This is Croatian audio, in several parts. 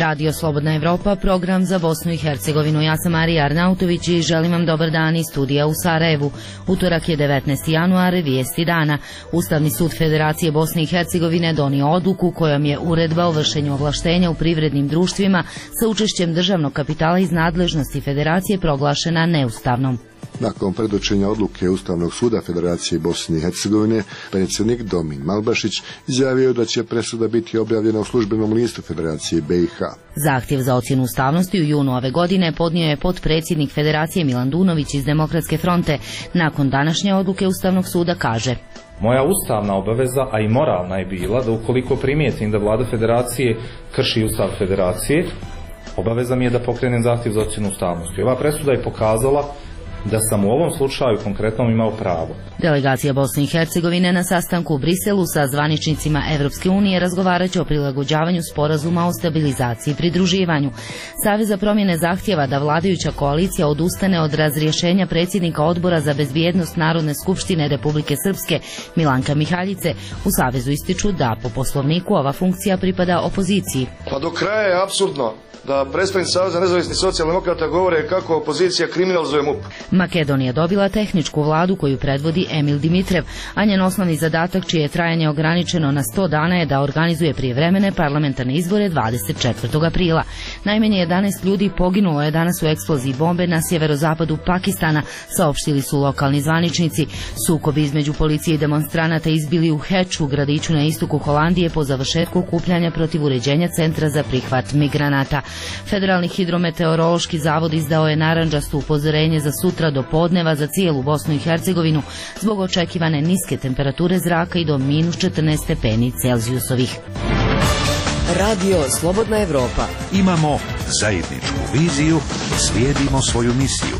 Radio Slobodna Evropa, program za Bosnu i Hercegovinu. Ja sam Marija Arnautović i želim vam dobar dan iz studija u Sarajevu. Utorak je 19. januar, vijesti dana. Ustavni sud Federacije Bosne i Hercegovine donio odluku kojom je uredba o vršenju ovlaštenja u privrednim društvima sa učešćem državnog kapitala iz nadležnosti Federacije proglašena neustavnom. Nakon predočenja odluke Ustavnog suda Federacije Bosne i Hercegovine, predsjednik Domin Malbašić izjavio da će presuda biti objavljena u službenom listu Federacije BiH. Zahtjev za ocjenu ustavnosti u junu ove godine podnio je potpredsjednik Federacije Milan Dunović iz Demokratske fronte. Nakon današnje odluke Ustavnog suda kaže: Moja ustavna obaveza, a i moralna je bila da ukoliko primijetim da vlada Federacije krši Ustav Federacije, obaveza mi je da pokrenem zahtjev za ocjenu ustavnosti. Ova presuda je pokazala da sam u ovom slučaju konkretno imao pravo. Delegacija Bosne i Hercegovine na sastanku u Briselu sa zvaničnicima Evropske unije razgovarat će o prilagođavanju sporazuma o stabilizaciji i pridruživanju. Savez za promjene zahtjeva da vladajuća koalicija odustane od razrješenja predsjednika Odbora za bezbjednost Narodne skupštine Republike Srpske Milanka Mihaljice. U Savezu ističu da po poslovniku ova funkcija pripada opoziciji. Pa do kraja je apsurdno da predstavnici Saveza nezavisnih socijaldemokrata govore kako opozicija kriminalizuje MUP. Makedonija dobila tehničku vladu koju predvodi Emil Dimitrev, a njen osnovni zadatak, čije je trajanje ograničeno na 100 dana, je da organizuje prijevremene parlamentarne izbore 24. aprila. Najmanje 11 ljudi poginulo je danas u eksploziji bombe na sjeverozapadu Pakistana, saopštili su lokalni zvaničnici. Sukobi između policije i demonstranata izbili u Heču, gradiću na istoku Holandije, po završetku okupljanja protiv uređenja centra za prihvat migranata. Federalni hidrometeorološki zavod izdao je narandžasto upozorenje za sutra do podneva za cijelu Bosnu i Hercegovinu zbog očekivane niske temperature zraka i do -14 stepeni Celzijusovih. Radio Slobodna Evropa. Imamo zajedničku viziju, slijedimo svoju misiju.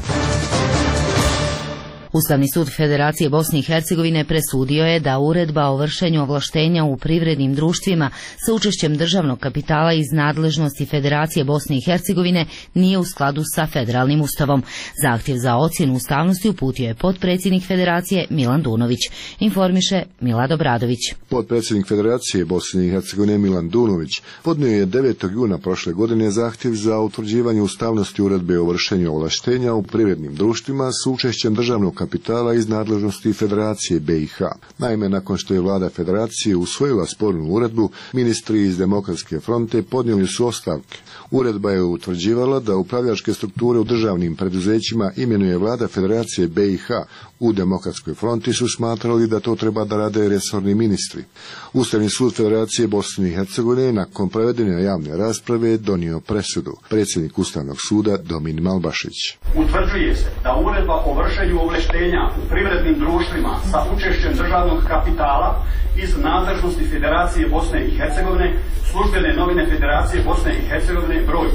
Ustavni sud Federacije Bosne i Hercegovine presudio je da uredba o vršenju ovlaštenja u privrednim društvima sa učešćem državnog kapitala iz nadležnosti Federacije Bosne i Hercegovine nije u skladu sa federalnim ustavom. Zahtjev za ocjenu ustavnosti uputio je potpredsjednik Federacije Milan Dunović. Informiše Milad Obradović. Potpredsjednik Federacije Bosne i Hercegovine Milan Dunović podnio je 9. juna prošle godine zahtjev za utvrđivanje ustavnosti uredbe o vršenju ovlaštenja u privrednim društvima sa učešćem državnog kapitala iz nadležnosti Federacije BiH. Naime, nakon što je vlada Federacije usvojila spornu uredbu, ministri iz Demokratske fronte podnijeli su ostavke. Uredba je utvrđivala da upravljačke strukture u državnim preduzećima imenuje vlada Federacije BiH. U Demokratskoj fronti su smatrali da to treba da rade resorni ministri. Ustavni sud Federacije Bosne i Hercegovine nakon provedene javne rasprave donio presudu. Predsjednik Ustavnog suda Domin Malbašić. Utvrđuje se da uredba o vršenju ovlaštenja u privrednim društvima sa učešćem državnog kapitala iz nadležnosti Federacije Bosne i Hercegovine, službene novine Federacije Bosne i Hercegovine broj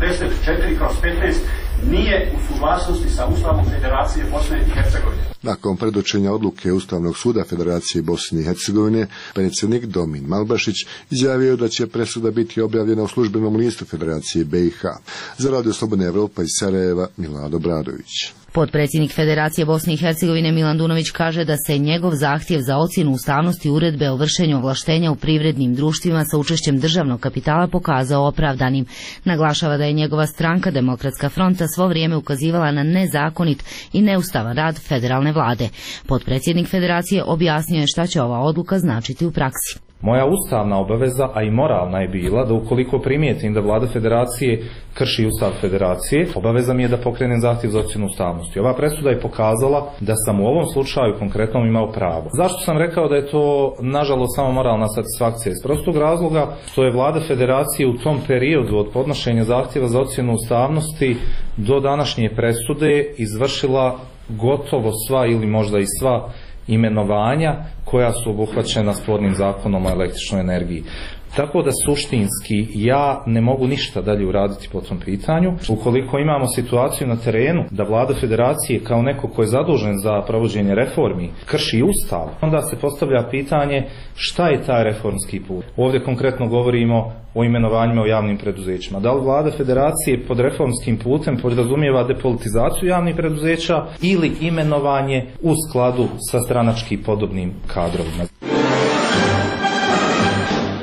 44/15, nije u suglasnosti sa Ustavom Federacije Bosne i Hercegovine. Nakon predočenja odluke Ustavnog suda Federacije Bosne i Hercegovine, predsjednik Domin Malbašić izjavio da će presuda biti objavljena u službenom listu Federacije BiH. Za Radio Slobodna Evropa iz Sarajeva, Milad Obradović. Potpredsjednik Federacije Bosne i Hercegovine Milan Dunović kaže da se njegov zahtjev za ocjenu ustavnosti uredbe o vršenju ovlaštenja u privrednim društvima sa učešćem državnog kapitala pokazao opravdanim. Naglašava da je njegova stranka Demokratska fronta svo vrijeme ukazivala na nezakonit i neustavan rad federalne vlade. Potpredsjednik Federacije objasnio je šta će ova odluka značiti u praksi. Moja ustavna obaveza, a i moralna je bila da ukoliko primijetim da vlada Federacije krši Ustav Federacije, obaveza mi je da pokrenem zahtjev za ocjenu ustavnosti. Ova presuda je pokazala da sam u ovom slučaju konkretno imao pravo. Zašto sam rekao da je to nažalost samo moralna satisfakcija? Iz prostog razloga što je vlada Federacije u tom periodu od podnošenja zahtjeva za ocjenu ustavnosti do današnje presude izvršila gotovo sva ili možda i sva imenovanja koja su obuhvaćena spornim zakonom o električnoj energiji. Tako da suštinski ja ne mogu ništa dalje uraditi po tom pitanju. Ukoliko imamo situaciju na terenu da vlada Federacije kao neko ko je zadužen za provođenje reformi krši Ustav, onda se postavlja pitanje šta je taj reformski put. Ovdje konkretno govorimo o imenovanjima u javnim preduzećima. Da li vlada Federacije pod reformskim putem podrazumijeva depolitizaciju javnih preduzeća ili imenovanje u skladu sa stranački podobnim kadrovima? U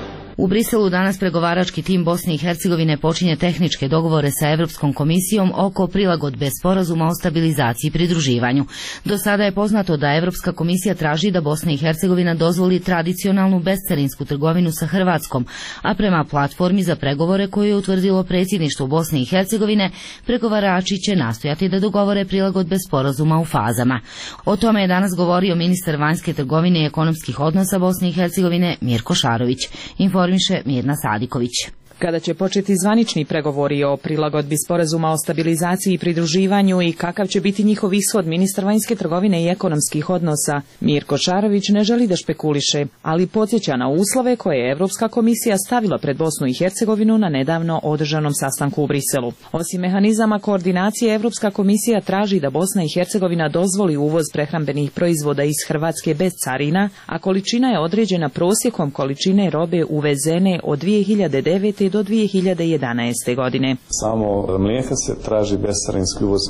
Briselu danas pregovarački tim Bosne i Hercegovine počinje tehničke dogovore sa Evropskom komisijom oko prilagodbe sporazuma o stabilizaciji i pridruživanju. Do sada je poznato da Evropska komisija traži da Bosna i Hercegovina dozvoli tradicionalnu bescarinsku trgovinu sa Hrvatskom, a prema platformi za pregovore koju je utvrdilo predsjedništvo Bosne i Hercegovine, pregovarači će nastojati da dogovore prilagodbe sporazuma u fazama. O tome je danas govorio ministar vanjske trgovine i ekonomskih odnosa Bosne i Hercegovine Mirko Šarović. Informiše Mirna Sadiković. Kada će početi zvanični pregovori o prilagodbi sporazuma o stabilizaciji i pridruživanju i kakav će biti njihov ishod, ministar vanjske trgovine i ekonomskih odnosa Mirko Šarović ne želi da špekuliše, ali podsjeća na uslove koje je Evropska komisija stavila pred Bosnu i Hercegovinu na nedavno održanom sastanku u Briselu. Osim mehanizama koordinacije, Evropska komisija traži da Bosna i Hercegovina dozvoli uvoz prehrambenih proizvoda iz Hrvatske bez carina, a količina je određena prosjekom količine robe uvezene od 2009. do 2011. godine. Samo mlijeka se traži bescarinski uvoz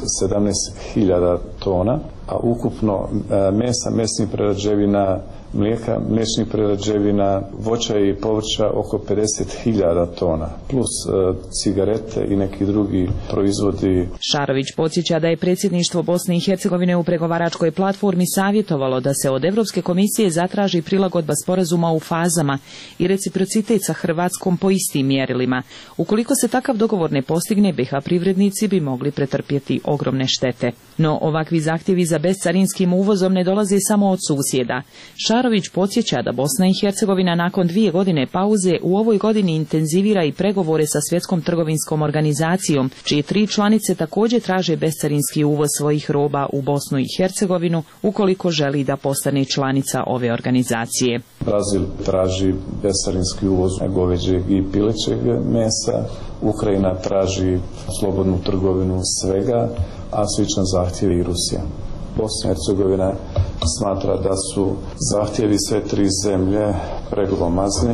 17.000 tona, a ukupno mesa, mesnih prerađevina, mlijeka, mliječnih prerađevina, voća i povrća oko 50.000 tona, plus cigarete i neki drugi proizvodi. Šarović podsjeća da je predsjedništvo Bosne i Hercegovine u pregovaračkoj platformi savjetovalo da se od Evropske komisije zatraži prilagodba sporazuma u fazama i reciprocitet sa Hrvatskom po istim mjerilima. Ukoliko se takav dogovor ne postigne, BiH privrednici bi mogli pretrpjeti ogromne štete. No ovakvi zahtjevi za bescarinskim uvozom ne dolaze samo od susjeda. Šarović podsjeća da Bosna i Hercegovina nakon 2 godine pauze u ovoj godini intenzivira i pregovore sa Svjetskom trgovinskom organizacijom, čije 3 članice također traže bescarinski uvoz svojih roba u Bosnu i Hercegovinu ukoliko želi da postane članica ove organizacije. Brazil traži bescarinski uvoz goveđeg i pilećeg mesa, Ukrajina traži slobodnu trgovinu svega, a sličan zahtjev i Rusija. Bosna i Hercegovina smatra da su zahtjevi sve 3 zemlje preglomazni,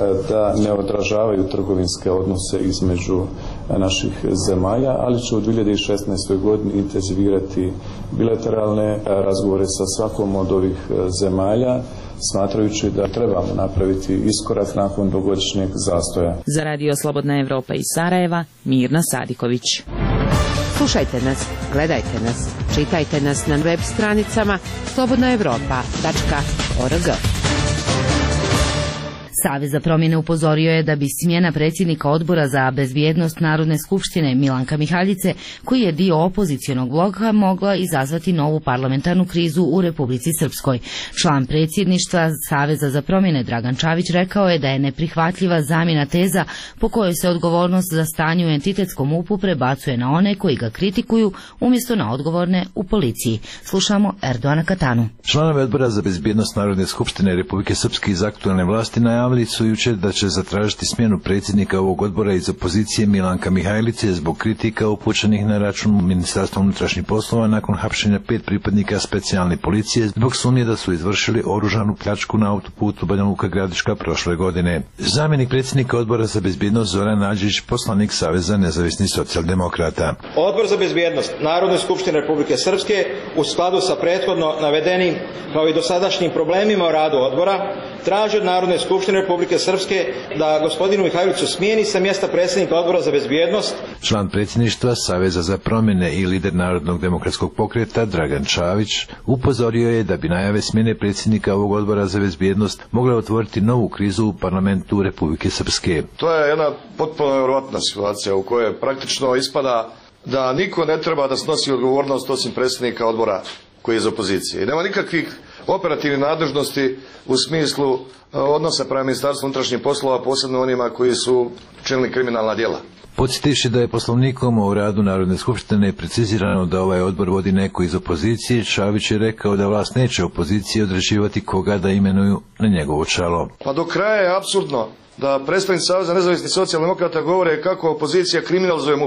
da ne odražavaju trgovinske odnose između naših zemalja, ali će u 2016. godini intenzivirati bilateralne razgovore sa svakom od ovih zemalja, smatrajući da trebamo napraviti iskorak nakon dvogodišnjeg zastoja. Za Radio Slobodna Evropa iz Sarajeva, Mirna Sadiković. Slušajte nas, gledajte nas, čitajte nas na web stranicama slobodnaevropa.org. Savez za promjene upozorio je da bi smjena predsjednika odbora za bezbjednost Narodne skupštine Milanka Mihaljice, koji je dio opozicionog bloka, mogla izazvati novu parlamentarnu krizu u Republici Srpskoj. Član predsjedništva Saveza za promjene Dragan Čavić rekao je da je neprihvatljiva zamjena teza po kojoj se odgovornost za stanje u entitetskom MUP-u prebacuje na one koji ga kritikuju umjesto na odgovorne u policiji. Slušamo Erdoana Katanu. Članovi odbora za bezbjednost Narodne skupštine Republike Srpske iz aktualne vlasti najavili su jučer da će zatražiti smjenu predsjednika ovog odbora iz opozicije Milanka Mihajlice zbog kritika upućenih na račun Ministarstva unutrašnjih poslova nakon hapšenja 5 pripadnika specijalne policije zbog sumnje da su izvršili oružanu pljačku na autoputu Banja Luka Gradiška prošle godine. Zamjenik predsjednika odbora za bezbjednost Zoran Nađić, poslanik Saveza nezavisnih socijaldemokrata. Odbor za bezbjednost Narodne skupštine Republike Srpske u skladu sa prethodno navedenim kao i dosadašnjim problemima o radu odbora traži od Narodne skupštine Republike Srpske da gospodinu Mihajlicu smijeni sa mjesta predsjednika odbora za bezbjednost. Član predsjedništva Saveza za promjene i lider Narodnog demokratskog pokreta Dragan Čavić upozorio je da bi najave smjene predsjednika ovog odbora za bezbjednost mogle otvoriti novu krizu u parlamentu Republike Srpske. To je jedna potpuno nevjerojatna situacija u kojoj praktično ispada da niko ne treba da snosi odgovornost osim predsjednika odbora koji je iz opozicije. I nema nikakvih operativnih nadležnosti u smislu odnosa prema Ministarstvu unutrašnjih poslova, posebno onima koji su činili kriminalna djela. Podsjetivši da je poslovnikom o radu Narodne skupštine precizirano da ovaj odbor vodi neko iz opozicije, Čavić je rekao da vlast neće opoziciji određivati koga da imenuju na njegovo čelo. Pa do kraja je apsurdno da predstavnici Saveza nezavisnih socijaldemokrata govore kako opozicija kriminalizuje MUP.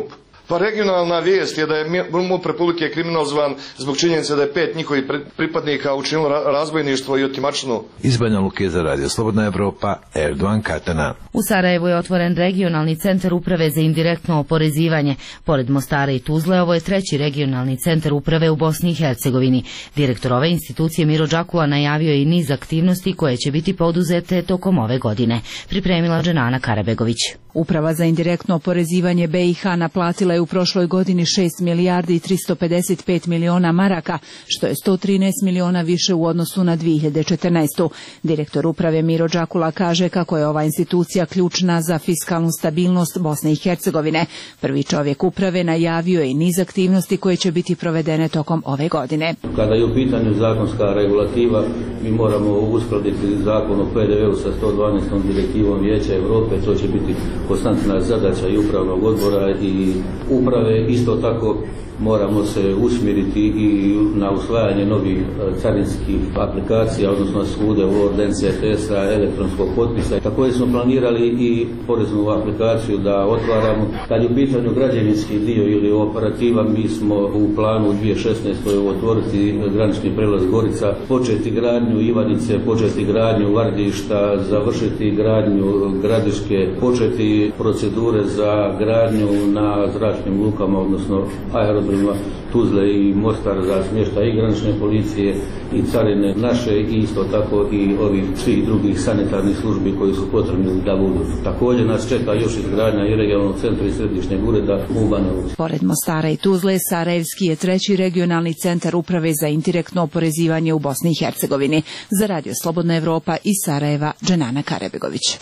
Pa regionalna vijest je da je MUP Republike kriminalizovan zbog činjenice da je 5 njihovih pripadnika učinilo razbojništvo i otimačinu. Iz Banja Luke za Radio Slobodna Evropa, Erdogan Katana. U Sarajevu je otvoren regionalni centar uprave za indirektno oporezivanje. Pored Mostara i Tuzle, ovo je treći regionalni centar uprave u Bosni i Hercegovini. Direktor ove institucije Miro Đakula najavio je i niz aktivnosti koje će biti poduzete tokom ove godine. Pripremila Dženana Karabegović. Uprava za indirektno oporezivanje BiH naplatila je u prošloj godini 6 milijardi i 355 miliona maraka, što je 113 miliona više u odnosu na 2014. Direktor uprave Miro Đakula kaže kako je ova institucija ključna za fiskalnu stabilnost Bosne i Hercegovine. Prvi čovjek uprave najavio je i niz aktivnosti koje će biti provedene tokom ove godine. Kada je u pitanju zakonska regulativa, mi moramo uskladiti zakon o PDV-u sa 112. direktivom Vijeća Europe, to će biti konstantna zadaća i upravnog odbora i uprave. Isto tako moramo se usmjeriti i na usvajanje novih carinskih aplikacija, odnosno svude Word, NCTS-a, elektronskog potpisa. Također smo planirali i poreznu aplikaciju da otvaramo. Kad je u pitanju građevinski dio ili operativa, mi smo u planu u 2016. otvoriti granični prelaz Gorica, početi gradnju Ivanice, početi gradnju Vardišta, završiti gradnju Gradiške, početi procedure za gradnju na zračnim lukama, odnosno aerodromima Tuzle i Mostar za smještaj i granične policije i carine naše i isto tako i ovih svih drugih sanitarnih službi koji su potrebni da budu. Također nas čeka još izgradnja i regionalnog centra i središnjeg ureda u Banja Luci. Pored Mostara i Tuzle, Sarajevski je treći regionalni centar uprave za indirektno oporezivanje u Bosni i Hercegovini. Za Radio Slobodna Evropa iz Sarajeva, Dženana Karabegović.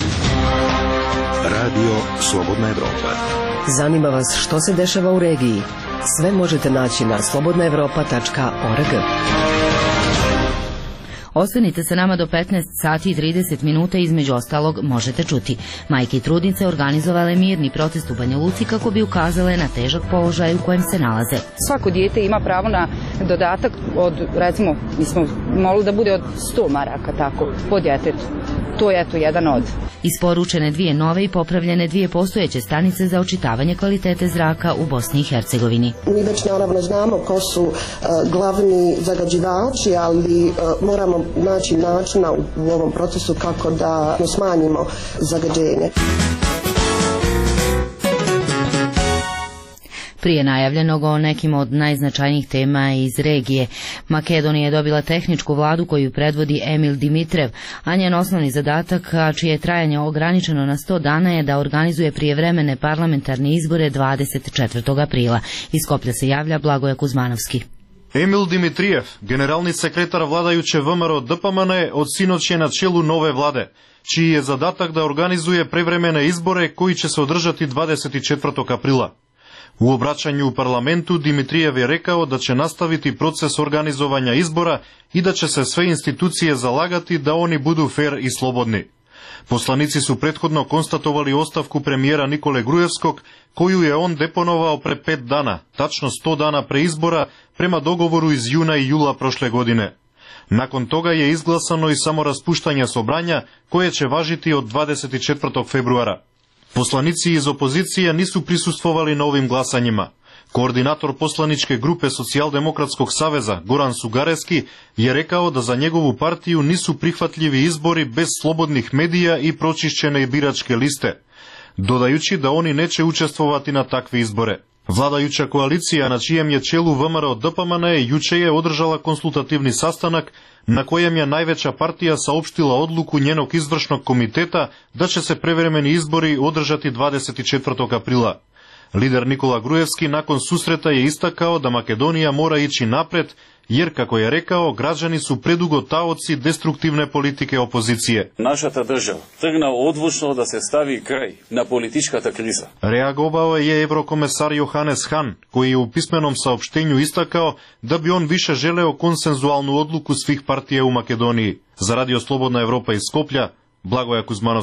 Radio Slobodna Evropa. Zanima vas što se dešava u regiji? Sve možete naći na slobodnaevropa.org. Ostanite sa nama do 15 sati i 30 minuta, između ostalog možete čuti. Majke i trudnice organizovale mirni protest u Banja Luci kako bi ukazale na težak položaj u kojem se nalaze. Svako dijete ima pravo na dodatak od, recimo, mi smo molili da bude od 100 maraka, tako, po djetetu. To je eto jedan od. Isporučene 2 nove i popravljene 2 postojeće stanice za očitavanje kvalitete zraka u Bosni i Hercegovini. Mi već naravno znamo ko su glavni zagađivači, ali moramo naći načina u ovom procesu kako da smanjimo zagađenje. Prije najavljenog o nekim od najznačajnijih tema iz regije, Makedonija je dobila tehničku vladu koju predvodi Emil Dimitrev, a njen osnovni zadatak, čije je trajanje ograničeno na 100 dana, je da organizuje prijevremene parlamentarne izbore 24. aprila. Iz Skoplja se javlja Blagoje Kuzmanovski. Емил Димитриев, генерални секретар владајуче ВМРО ДПМН, од синоќ е на челу нове владе, чиј е задатак да организуе превремене изборе кои ќе се одржати 24. априла. У обраќању у парламенту Димитриев е рекао да ќе наставити процес организување избора и да ќе се све институције залагати да они буду фер и слободни. Посланици су претходно констатували оставку премиера Николе Груевског, коју е он депоновал пре 5 дана, тачно 100 дана пре избора, према договору из јуна и јула прошле године. Након тога е изгласано и само распуштање собрања, кое ќе важити од 24. февруара. Посланици из опозиција нису присуствували на овим гласањима. Координатор посланичке групе Социјалдемократског савеза Горан Сугарески je rekao da za njegovu partiju nisu prihvatljivi izbori bez slobodnih medija i pročišćene biračke liste, dodajući da oni neće učestvovati na takve izbore. Vladajuća koalicija na čijem je čelu ВМРО ДПМН juče je održala konsultativni sastanak na kojem je najveća partija saopštila odluku njenog izvršnog komiteta da će se prevremeni izbori održati 24. aprila. Lider Nikola Gruevski nakon susreta je istakao da Makedonija mora ići napred, jer, kako je rekao, građani su predugo taoci destruktivne politike opozicije. Našата država trgna odlučno da se stavi kraj na političkata kriza. Reagovao je eurokomesar Johannes Hahn, koji je u pismenom saopštenju istakao da bi on više želeo konsenzualnu odluku svih partija u Makedoniji. Za Radio Slobodna Evropa iz Skoplja, Blagoje Kuzmanovski.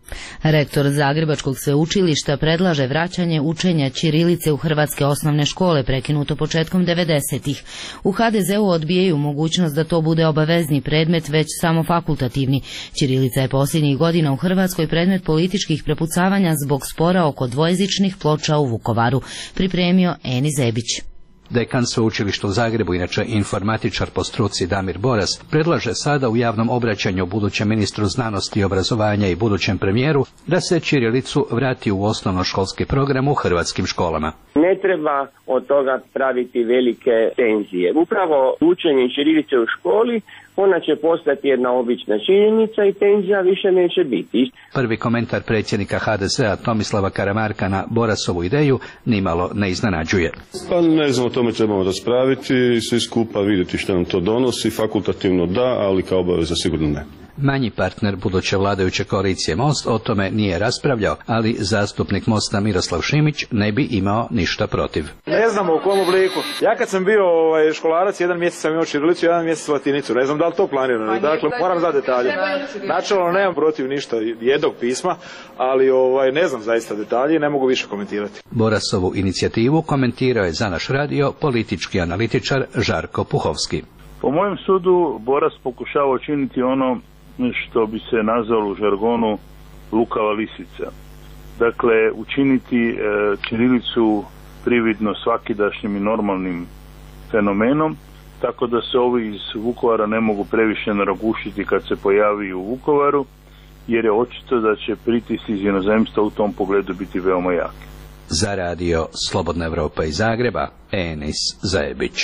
Rektor Zagrebačkog sveučilišta predlaže vraćanje učenja ćirilice u hrvatske osnovne škole, prekinuto početkom 90-ih. U HDZ-u odbijaju mogućnost da to bude obavezni predmet, već samo fakultativni. Ćirilica je posljednjih godina u Hrvatskoj predmet političkih prepucavanja zbog spora oko dvojezičnih ploča u Vukovaru, pripremio Eni Zebić. Dekan sveučilišta u Zagrebu, inače informatičar po struci Damir Boras, predlaže sada u javnom obraćanju budućem ministru znanosti i obrazovanja i budućem premijeru da se ćirilicu vrati u osnovnoškolski program u hrvatskim školama. Ne treba od toga praviti velike tenzije. Upravo učenje ćirilice u školi, ona će postati jedna obična činjenica i tenzija više neće biti. Prvi komentar predsjednika HDZ-a Tomislava Karamarka na Borasovu ideju nimalo ne iznenađuje. Pa ne znam, o tome trebamo raspraviti i svi skupa vidjeti što nam to donosi. Fakultativno da, ali kao obaveza sigurno ne. Manji partner buduće vladajuće koalicije Most o tome nije raspravljao, ali zastupnik Mosta Miroslav Šimić ne bi imao ništa protiv. Ne znam u kom obliku. Ja kad sam bio školarac, jedan mjesec sam imao ćirilicu, jedan mjesec latinicu. Ne znam da li to planirano. Dakle, moram znati detalje. Načelno nemam protiv ništa jednog pisma, ali ne znam zaista detalje i ne mogu više komentirati. Borasovu inicijativu komentirao je za naš radio politički analitičar Žarko Puhovski. Po mojem sudu Boras pokušava učiniti ono što bi se nazvalo u žargonu lukava lisica. Dakle, učiniti ćirilicu prividno svakidašnjim i normalnim fenomenom, tako da se ovi iz Vukovara ne mogu previše naragušiti kad se pojavi u Vukovaru, jer je očito da će pritisci iz inozemstva u tom pogledu biti veoma jaki. Za radio Slobodna Evropa iz Zagreba, Enis Zajebić.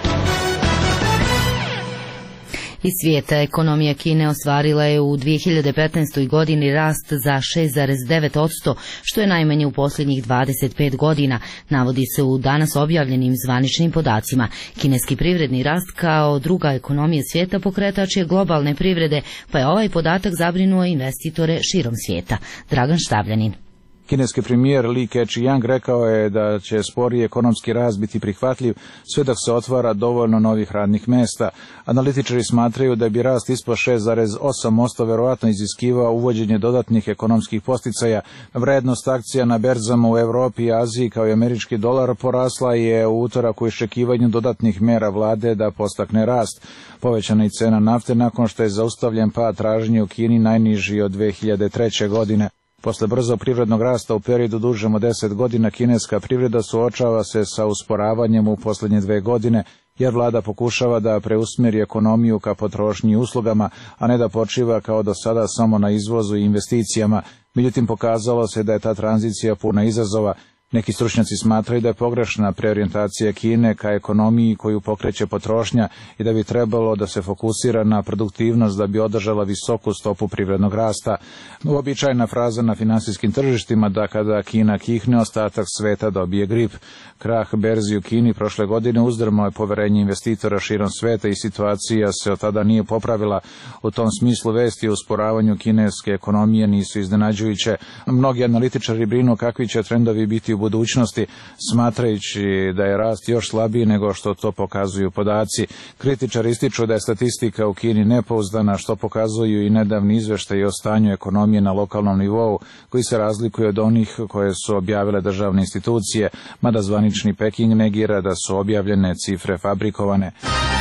Iz svijeta ekonomija Kine ostvarila je u 2015. godini rast za 6,9%, što je najmanje u posljednjih 25 godina, navodi se u danas objavljenim zvaničnim podacima. Kineski privredni rast kao druga ekonomija svijeta pokretač je globalne privrede, pa je ovaj podatak zabrinuo investitore širom svijeta. Dragan Štavljanin. Kineski premijer Li Keqiang rekao je da će sporiji ekonomski rast biti prihvatljiv sve dok se otvara dovoljno novih radnih mjesta. Analitičari smatraju da bi rast ispod 6,8% verovatno iziskivao uvođenje dodatnih ekonomskih posticaja. Vrednost akcija na berzama u Europi i Aziji kao i američki dolar porasla je u utorak u iščekivanju dodatnih mjera vlade da postakne rast. Povećana je cena nafte nakon što je zaustavljen pad tražnje u Kini najniži od 2003. godine. Posle brzog privrednog rasta u periodu dužem od 10 godina, kineska privreda suočava se sa usporavanjem u posljednje 2 godine, jer vlada pokušava da preusmjeri ekonomiju ka potrošnji i uslugama, a ne da počiva kao do sada samo na izvozu i investicijama. Međutim, pokazalo se da je ta tranzicija puna izazova. Neki stručnjaci smatraju da je pogrešna preorijentacija Kine ka ekonomiji koju pokreće potrošnja i da bi trebalo da se fokusira na produktivnost da bi održala visoku stopu privrednog rasta. Uobičajena fraza na finansijskim tržištima da kada Kina kihne, ostatak sveta dobije grip. Krah berzi u Kini prošle godine uzdrmao je poverenje investitora širom sveta i situacija se od tada nije popravila. U tom smislu vesti o usporavanju kineske ekonomije nisu iznenađujuće. Mnogi analitičari brinu kakvi će trendovi biti u budućnosti, smatrajući da je rast još slabiji nego što to pokazuju podaci. Kritičari ističu da je statistika u Kini nepouzdana, što pokazuju i nedavni izveštaji o stanju ekonomije na lokalnom nivou, koji se razlikuju od onih koje su objavile državne institucije, mada zvanični Peking negira da su objavljene cifre fabrikovane.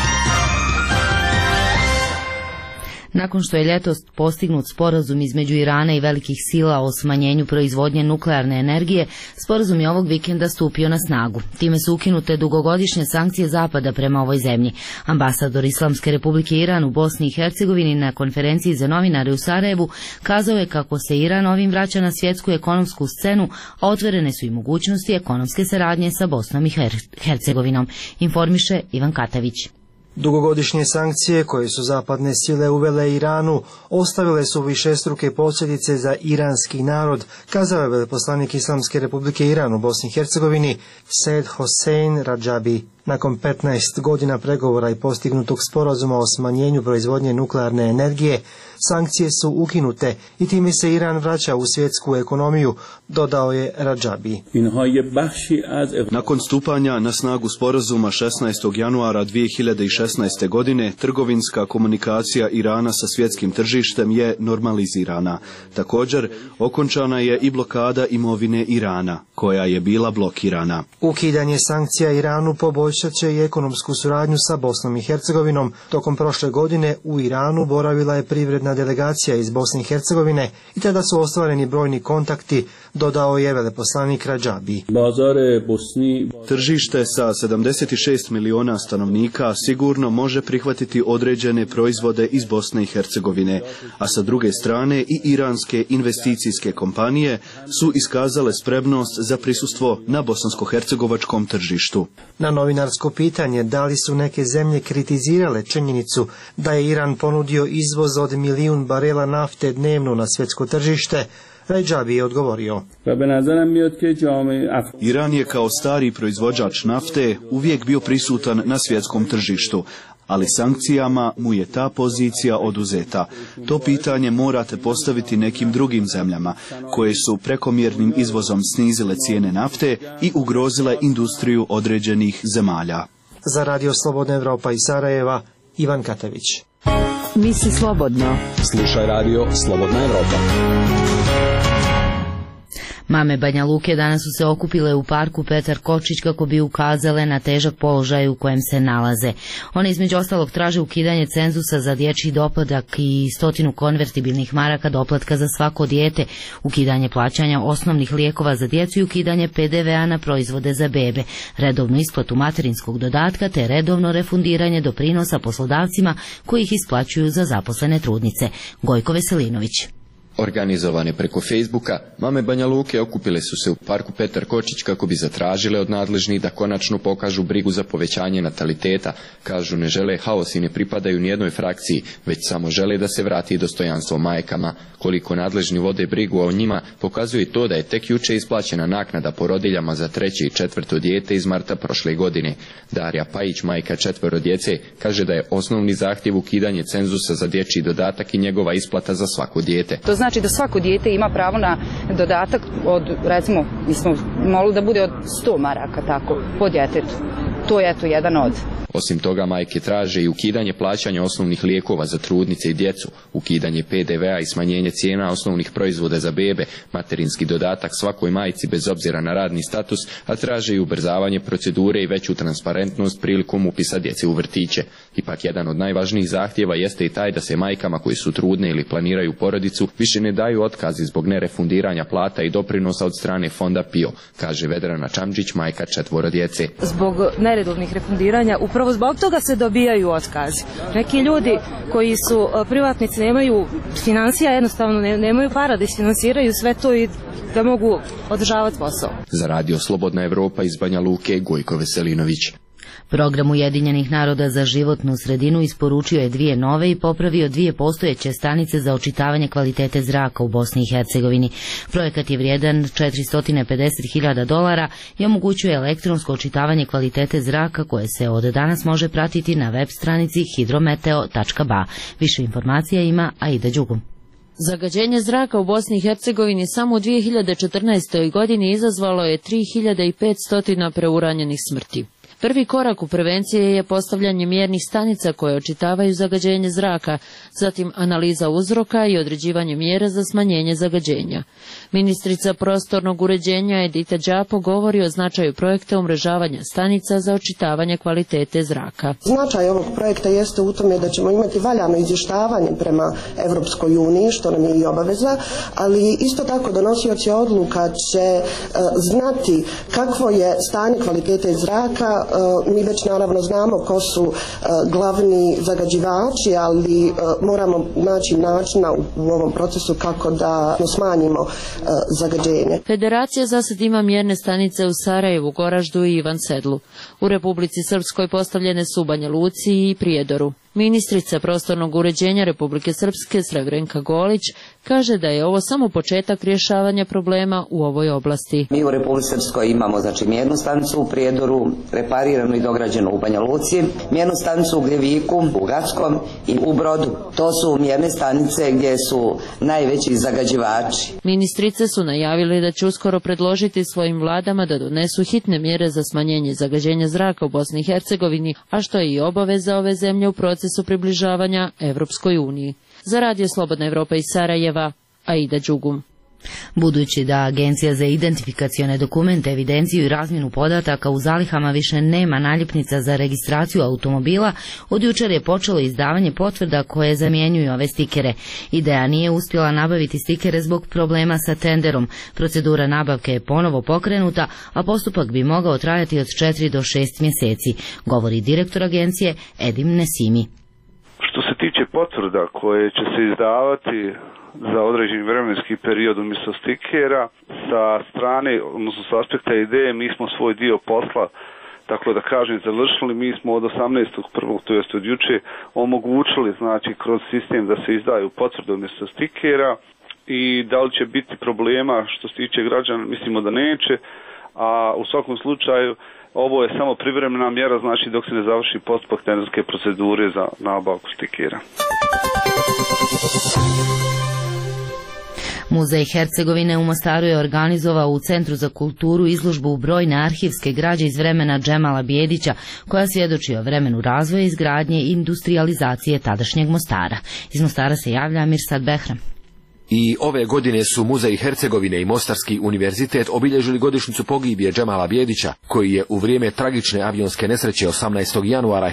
Nakon što je ljetos postignut sporazum između Irana i velikih sila o smanjenju proizvodnje nuklearne energije, sporazum je ovog vikenda stupio na snagu. Time su ukinute dugogodišnje sankcije Zapada prema ovoj zemlji. Ambasador Islamske Republike Iran u Bosni i Hercegovini na konferenciji za novinare u Sarajevu kazao je kako se Iran ovim vraća na svjetsku ekonomsku scenu, a otvorene su i mogućnosti ekonomske saradnje sa Bosnom i Hercegovinom, informiše Ivan Katavić. Dugogodišnje sankcije koje su zapadne sile uvele Iranu ostavile su višestruke posljedice za iranski narod, kazao je veleposlanik Islamske Republike Iran u Bosni i Hercegovini Said Hossein Rajabi. Nakon 15 godina pregovora i postignutog sporazuma o smanjenju proizvodnje nuklearne energije, sankcije su ukinute i time se Iran vraća u svjetsku ekonomiju, dodao je Rajabi. Nakon stupanja na snagu sporazuma 16. januara 2016. 2016. godine trgovinska komunikacija Irana sa svjetskim tržištem je normalizirana. Također, okončana je i blokada imovine Irana, koja je bila blokirana. Ukidanje sankcija Iranu poboljšat će i ekonomsku suradnju sa Bosnom i Hercegovinom. Tokom prošle godine u Iranu boravila je privredna delegacija iz Bosne i Hercegovine i tada su ostvareni brojni kontakti, dodao je veleposlanik Radžabi. Tržište sa 76 miliona stanovnika sigurno može prihvatiti određene proizvode iz Bosne i Hercegovine, a sa druge strane i iranske investicijske kompanije su iskazale spremnost za prisustvo na bosansko-hercegovačkom tržištu. Na novinarsko pitanje da li su neke zemlje kritizirale činjenicu da je Iran ponudio izvoz od 1 milijun barela nafte dnevno na svjetsko tržište, Radžabi je odgovorio. Iran je kao stari proizvođač nafte uvijek bio prisutan na svjetskom tržištu, ali sankcijama mu je ta pozicija oduzeta. To pitanje morate postaviti nekim drugim zemljama, koje su prekomjernim izvozom snizile cijene nafte i ugrozile industriju određenih zemalja. Za Radio Slobodna Evropa iz Sarajeva, Ivan Katavić. Misli slobodno. Slušaj Radio Slobodna Evropa. Mame Banja Luke danas su se okupile u parku Petar Kočić kako bi ukazale na težak položaj u kojem se nalaze. One između ostalog traže ukidanje cenzusa za dječji doplatak i 100 konvertibilnih maraka doplatka za svako dijete, ukidanje plaćanja osnovnih lijekova za djecu i ukidanje PDV-a na proizvode za bebe, redovnu isplatu materinskog dodatka te redovno refundiranje doprinosa poslodavcima koji ih isplaćuju za zaposlene trudnice. Gojko Veselinović. Organizovane preko Facebooka, mame Banja Luke okupile su se u parku Petar Kočić kako bi zatražile od nadležnih da konačno pokažu brigu za povećanje nataliteta. Kažu ne žele haos i ne pripadaju nijednoj frakciji, već samo žele da se vrati dostojanstvo majkama. Koliko nadležni vode brigu o njima pokazuje i to da je tek juče isplaćena naknada porodiljama za 3. i 4. dijete iz marta prošle godine. Darija Pajić, majka 4 djece, kaže da je osnovni zahtjev ukidanje cenzusa za dječji dodatak i njegova isplata za svako dijete. To znači da svako dijete ima pravo na dodatak od, recimo, mi smo molili da bude od 100 maraka, tako, po djetetu. To je jedan od. Osim toga, majke traže i ukidanje plaćanja osnovnih lijekova za trudnice i djecu, ukidanje PDV-a i smanjenje cijena osnovnih proizvoda za bebe, materinski dodatak svakoj majci bez obzira na radni status, a traže i ubrzavanje procedure i veću transparentnost prilikom upisa djece u vrtiće. Ipak jedan od najvažnijih zahtjeva jeste i taj da se majkama koji su trudne ili planiraju porodicu više ne daju otkazi zbog nerefundiranja plata i doprinosa od strane fonda PIO, kaže Vedrana Čamđić, majka 4 djece. Zbog neredovnih refundiranja upravo zbog toga se dobijaju otkazi. Neki ljudi koji su privatnici nemaju financija, jednostavno nemaju para da isfinansiraju sve to i da mogu održavati posao. Za Radio Slobodna Evropa iz Banja Luke, Gojko Veselinović. Program Ujedinjenih naroda za životnu sredinu isporučio je 2 nove i popravio 2 postojeće stanice za očitavanje kvalitete zraka u Bosni i Hercegovini. Projekat je vrijedan $450.000 i omogućuje elektronsko očitavanje kvalitete zraka koje se od danas može pratiti na web stranici hidrometeo.ba. Više informacija ima Aida Đugum. Zagađenje zraka u Bosni i Hercegovini samo u 2014. godini izazvalo je 3500 preuranjenih smrti. Prvi korak u prevenciji je postavljanje mjernih stanica koje očitavaju zagađenje zraka, zatim analiza uzroka i određivanje mjera za smanjenje zagađenja. Ministrica prostornog uređenja Edita Đapo govori o značaju projekta umrežavanja stanica za očitavanje kvalitete zraka. Značaj ovog projekta jeste u tome da ćemo imati valjano izvještavanje prema Evropskoj uniji, što nam je i obaveza, ali isto tako donosioci odluka će znati kakvo je stanje kvalitete zraka. Mi već naravno znamo ko su glavni zagađivači, ali moramo naći načina u ovom procesu kako da smanjimo zagađenje. Federacija za sad ima mjerne stanice u Sarajevu, Goraždu i Ivan Sedlu. U Republici Srpskoj postavljene su u Banja Luci i Prijedoru. Ministrica prostornog uređenja Republike Srpske Srebrenka Golić kaže da je ovo samo početak rješavanja problema u ovoj oblasti. Mi u Republici Srpskoj imamo mjernu stanicu u Prijedoru, repariranu i dograđenu u Banja Luci, mjernu stanicu u Gljeviku, u Gackom i u Brodu. To su mjerne stanice gdje su najveći zagađivači. Ministrice su najavili da će uskoro predložiti svojim vladama da donesu hitne mjere za smanjenje zagađenja zraka u Bosni i Hercegovini, a što je i obaveza ove zemlje u procesu približavanja Evropskoj uniji. Za Radio Slobodna Evropa iz Sarajeva, Aida Đugum. Budući da Agencija za identifikacione dokumente, evidenciju i razmjenu podataka u zalihama više nema naljepnica za registraciju automobila, od jučer je počelo izdavanje potvrda koje zamjenjuju ove stikere. IDEA nije uspjela nabaviti stikere zbog problema sa tenderom. Procedura nabavke je ponovo pokrenuta, a postupak bi mogao trajati od 4 do 6 mjeseci, govori direktor agencije Edim Nesimi. Što se tiče potvrda koje će se izdavati za određeni vremenski period umjesto stikera, sa strane, odnosno s aspekta IDEA, mi smo svoj dio posla, tako da kažem, završili. Mi smo od 18.1., to jest od juče, omogućili, znači, kroz sistem da se izdaju potvrde umjesto stikera, i da li će biti problema što se tiče građana, mislimo da neće, a u svakom slučaju ovo je samo privremena mjera, znači dok se ne završi postupak tenderske procedure za nabavku stikera. Muzej Hercegovine u Mostaru je organizovao u Centru za kulturu izložbu brojne arhivske građe iz vremena Džemala Bijedića, koja svjedoči o vremenu razvoja, izgradnje i industrializacije tadašnjeg Mostara. Iz Mostara se javlja Mirsad Behram. I ove godine su Muzej Hercegovine i Mostarski univerzitet obilježili godišnjicu pogibije Džemala Bijedića, koji je u vrijeme tragične avionske nesreće 18. januara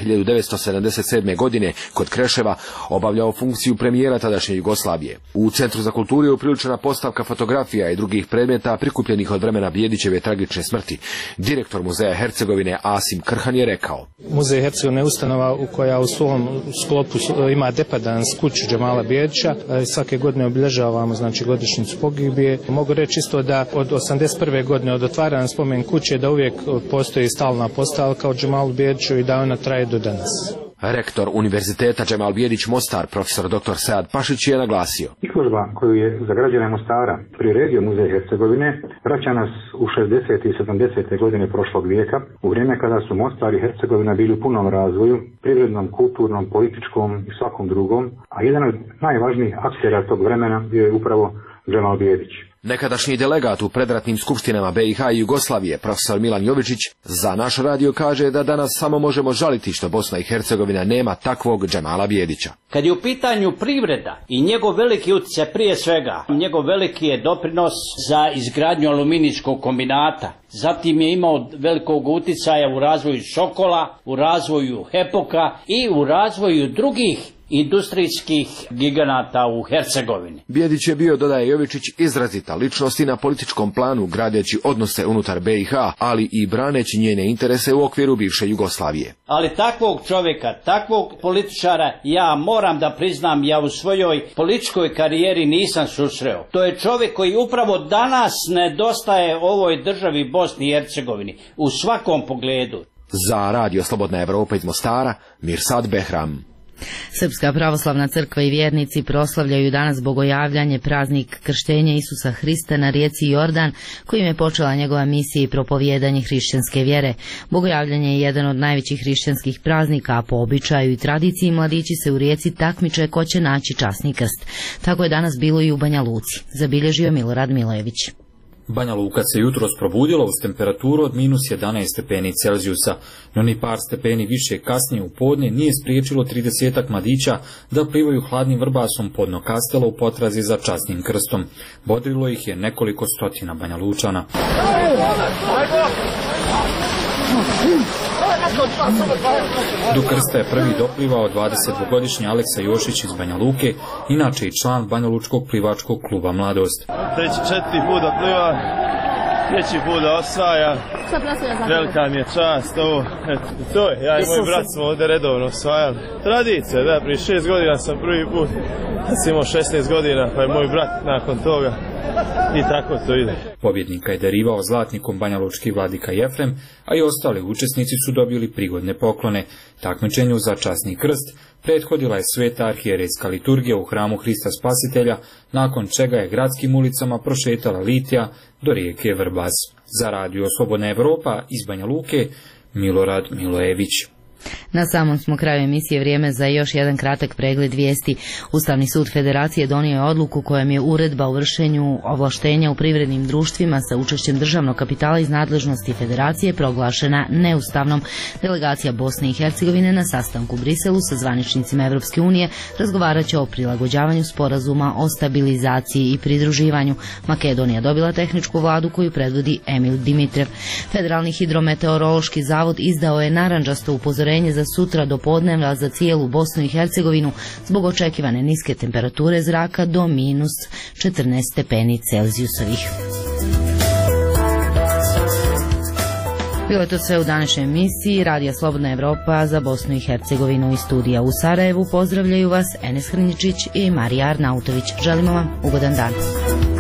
1977. godine kod Kreševa obavljao funkciju premijera tadašnje Jugoslavije. U Centru za kulturu je upriličena postavka fotografija i drugih predmeta prikupljenih od vremena Bijedićeve tragične smrti. Direktor Muzeja Hercegovine Asim Krhan je rekao: Muzej Hercegovine je ustanova koja u svom sklopu ima depadans kuću Džemala Bijedića. Svake godine obilježava znači godišnjicu pogibije. Mogu reći isto da od 81. godine od otvaranja spomen kuće da uvijek postoji stalna postavka od Džemalu Bijediću i da ona traje do danas. Rektor Univerziteta Džemal Bijedić Mostar, profesor dr. Sead Pašić, je naglasio: Izložba koju je za građane Mostara priredio Muzej Hercegovine vraća nas u 60. i 70. godine prošlog vijeka, u vrijeme kada su Mostar i Hercegovina bili u punom razvoju, privrednom, kulturnom, političkom i svakom drugom, a jedan od najvažnijih aktera tog vremena bio je upravo Džemal Bijedić. Nekadašnji delegat u predratnim skupštinama BiH i Jugoslavije, profesor Milan Jovičić, za naš radio kaže da danas samo možemo žaliti što Bosna i Hercegovina nema takvog Džemala Bijedića. Kad je u pitanju privreda i njegov veliki utjecaj, prije svega, njegov veliki je doprinos za izgradnju aluminijskog kombinata. Zatim je imao velikog utjecaja u razvoju Sokola, u razvoju Hepoka i u razvoju drugih industrijskih giganata u Hercegovini. Bijedić je bio, dodaje Jovičić, izrazita ličnost i na političkom planu, gradeći odnose unutar BiH, ali i braneći njene interese u okviru bivše Jugoslavije. Ali takvog čovjeka, takvog političara, ja moram da priznam, ja u svojoj političkoj karijeri nisam susreo. To je čovjek koji upravo danas nedostaje ovoj državi Bosni i Hercegovini u svakom pogledu. Za Radio Slobodna Evropa iz Mostara, Mirsad Behram. Srpska pravoslavna crkva i vjernici proslavljaju danas bogojavljanje, praznik krštenja Isusa Hrista na rijeci Jordan, kojim je počela njegova misija i propovijedanje hrišćanske vjere. Bogojavljanje je jedan od najvećih hrišćanskih praznika, a po običaju i tradiciji mladići se u rijeci takmiče ko će naći časni krst. Tako je danas bilo i u Banja Luci, zabilježio Milorad Milojević. Banja Luka se jutros probudila uz temperaturu od minus 11 stepeni Celzijusa, no ni par stepeni više kasnije u podne nije spriječilo 30 mladića da plivaju hladnim vrbasom pod dno Kastela u potrazi za časnim krstom. Bodrilo ih je nekoliko stotina Banja Lučana. Do krsta je prvi doplivao 22-godišnji Aleksa Jošić iz Banja Luke, inače i član Banjalučkog plivačkog kluba Mladost. Četiri puta pliva, treći put da osvaja, velika mi je čast ovo, eto, to je, ja i moj brat smo ovdje redovno osvajali. Tradicija, da, prije 6 godina sam prvi put, sad sam imao 16 godina, pa je moj brat nakon toga. I tako to ide. Pobjednika je darivao zlatnikom banjalučki vladika Jefrem, a i ostali učesnici su dobili prigodne poklone. Takmičenju za časni krst prethodila je sveta arhijerejska liturgija u hramu Hrista Spasitelja, nakon čega je gradskim ulicama prošetala litija do rijeke Vrbas. Za Radio Slobodna Evropa iz Banja Luke, Milorad Milojević. Na samom smo kraju emisije, vrijeme za još jedan kratak pregled vijesti. Ustavni sud Federacije donio je odluku kojom je uredba o vršenju ovlaštenja u privrednim društvima sa učešćem državnog kapitala iz nadležnosti Federacije proglašena neustavnom. Delegacija Bosne i Hercegovine na sastanku u Briselu sa zvaničnicima Evropske unije razgovarat će o prilagođavanju sporazuma o stabilizaciji i pridruživanju. Makedonija dobila tehničku vladu koju predvodi Emil Dimitrev. Federalni hidrometeorološki zavod izdao je narandžasto upozorenje za sutra do podneva za cijelu Bosnu i Hercegovinu zbog očekivane niske temperature zraka do minus 14 stepeni Celzijusovih. Bilo je to sve u današnjoj emisiji Radija Slobodna Evropa za Bosnu i Hercegovinu iz studija u Sarajevu. Pozdravljaju vas Enes Hrničić i Marija Arnautović. Želimo vam ugodan dan.